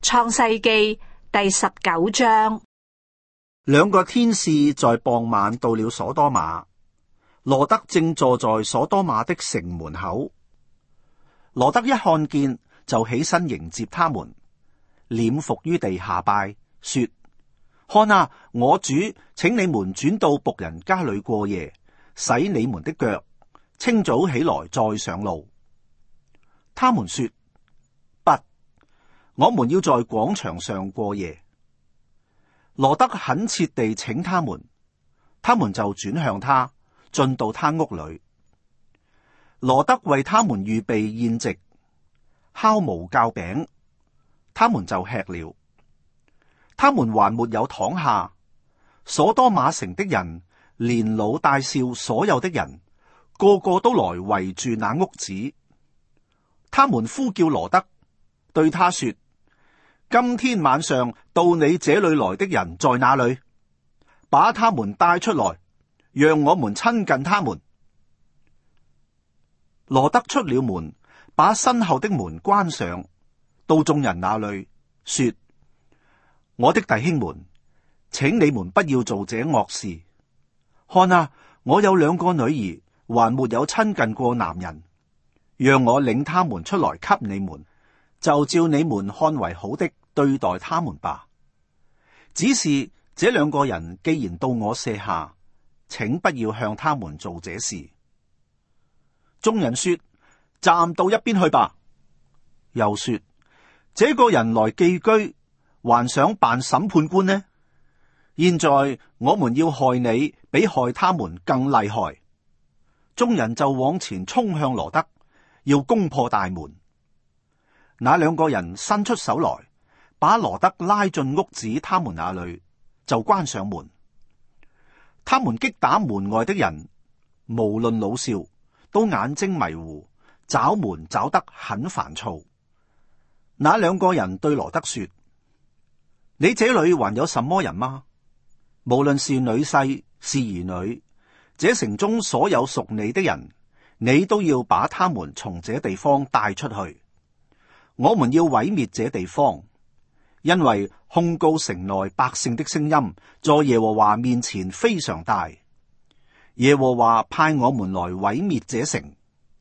創世記第19章。 兩個天使在傍晚到了所多瑪，羅得正坐在所多瑪的城門口。羅得一看見，就起身迎接他們，臉伏於地下拜，說：看啊，我主，請你們轉到僕人家裏過夜，洗你們的腳，清早起來再上路。他們說：不，我們要在廣場上過夜。羅得懇切地請他們就轉向他，進到他屋裏。羅得為他們預備宴席，烤無酵餅，他們就吃了。他們還沒有躺下，所多瑪城的人，連老帶少，所有的人，個個都來圍住那屋子。他們呼叫羅得，對他說：今天晚上到你這裏來的人在哪裏？把他們帶出來，讓我們親近他們。羅得出了門，把身後的門關上，到眾人那裏說：我的弟兄們，請你們不要做這惡事。看啊，我有兩個女兒，還沒有親近過男人，讓我領他們出來給你們，就照你們看為好的對待他們吧。只是這兩個人既然到我舍下，請不要向他們做這事。眾人說：站到一邊去吧。又說：這個人來寄居，還想扮審判官呢？現在我們要害你，比害他們更厲害。眾人就往前衝向羅得，要攻破大門。那兩個人伸出手來，把羅得拉進屋子他們那裏，就關上門。他們擊打門外的人，無論老少，都眼睛迷糊，找門找得很煩躁。那兩個人對羅得說：你這裏還有什麼人嗎？無論是女婿是兒女，這城中所有屬你的人，你都要把他們從這地方帶出去。我們要毀滅這地方，因為控告城內百姓的聲音在耶和華面前非常大。耶和華派我們來毀滅這城。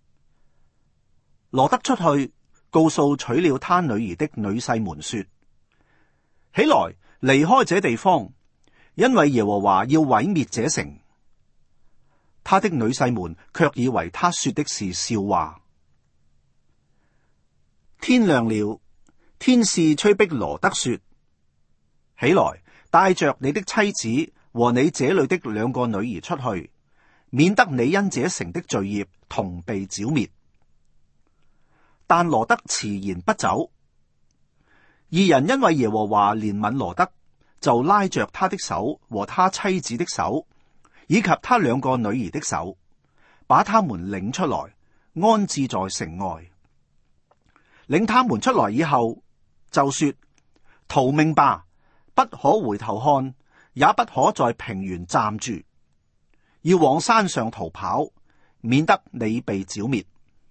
羅得出去，告訴娶了他女兒的女婿們說：起來，離開這地方，因為耶和華要毀滅這城。他的女婿們卻以為他說的是笑話。天亮了，天使催逼羅得說：起來，帶着你的妻子和你這裏的兩個女兒出去，免得你因這城的罪孽同被剿滅。但羅得遲延不走。二人因為耶和華憐憫羅得，就拉着他的手和他妻子的手，以及他兩個女兒的手，把他們領出來，安置在城外。領他們出來以後，就說：逃命吧，不可回頭看，也不可在平原站住，要往山上逃跑，免得你被剿滅。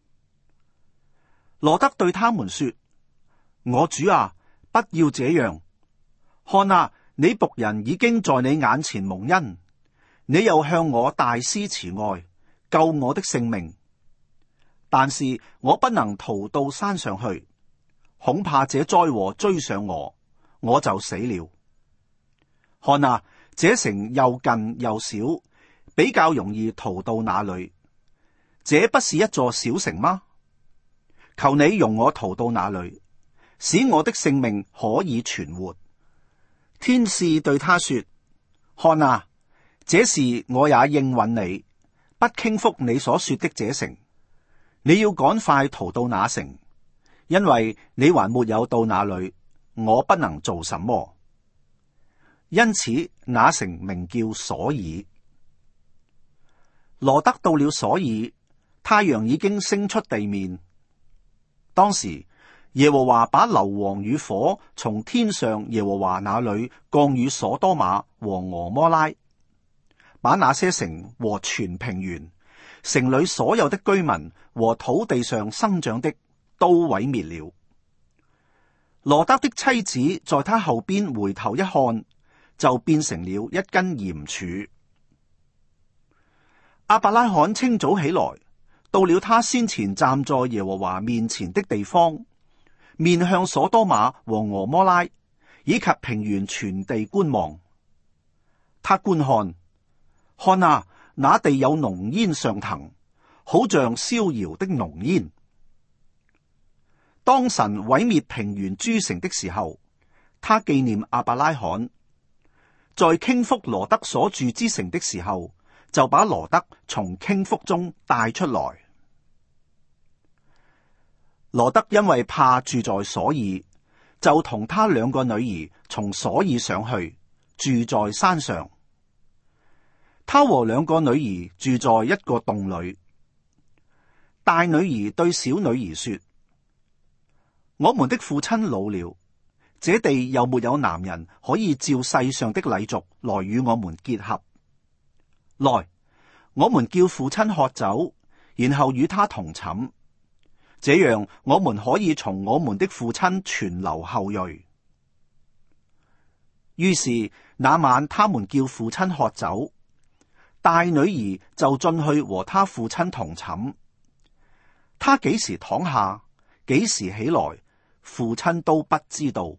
羅得對他們說：我主啊，不要這樣。看啊，你僕人已經在你眼前蒙恩，你又向我大施慈愛，救我的性命。但是我不能逃到山上去，恐怕這災禍追上我，我就死了。看啊，這城又近又小，比較容易逃到那裏。這不是一座小城嗎？求你容我逃到那裏，使我的性命可以存活。天使對他說：看啊，這事我也應允你，不傾覆你所說的這城。你要趕快逃到那城，因為你還沒有到那裏，我不能做什麼。因此那城名叫瑣珥。羅得到了瑣珥，太陽已經升出地面。當時耶和華把硫磺與火從天上耶和華那裏降與所多瑪和蛾摩拉，把那些城和全平原，城裏所有的居民和土地上生長的都毀滅了。 羅得的妻子在他後邊回頭一看，就變成了一根鹽柱。亞伯拉罕清早起來，到了他先前站在耶和華面前的地方，面向所多瑪和俄摩拉以及平原全地觀望。他觀看，看啊，那地有濃煙上騰，好像燒窯的濃煙。當神毀滅平原諸城的時候，他紀念亞伯拉罕；在傾覆羅得所住之城的時候，就把羅得從傾覆中帶出來。羅得因為怕住在所爾，就同他兩個女兒從所爾上去，住在山上。他和兩個女兒住在一個洞裏。大女兒對小女兒說：我們的父親老了，這地又沒有男人可以照世上的禮俗來與我們結合。來，我們叫父親喝酒，然後與他同寢，這樣我們可以從我們的父親傳留後裔。於是那晚他們叫父親喝酒，大女兒就進去和他父親同寢。他幾時躺下，幾時起來，父親都不知道。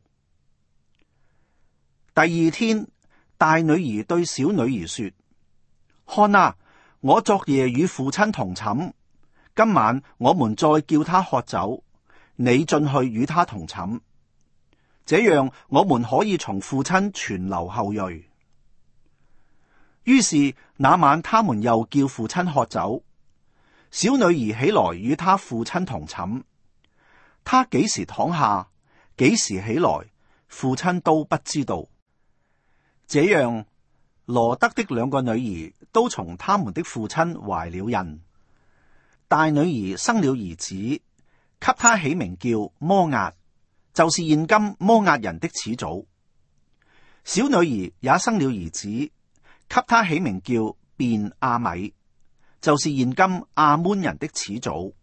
第二天，大女兒對小女兒說：看啊，我昨夜與父親同寢，今晚我們再叫他喝酒，你進去與他同寢，這樣我們可以從父親傳留後裔。於是那晚他們又叫父親喝酒，小女兒起來與他父親同寢。他幾時躺下，幾時起來，父親都不知道。這樣，羅得的兩個女兒都從他們的父親懷了孕。大女兒生了兒子，給他起名叫摩押，就是現今摩押人的始祖。小女兒也生了兒子，給他起名叫便雅憫，就是現今亞捫人的始祖。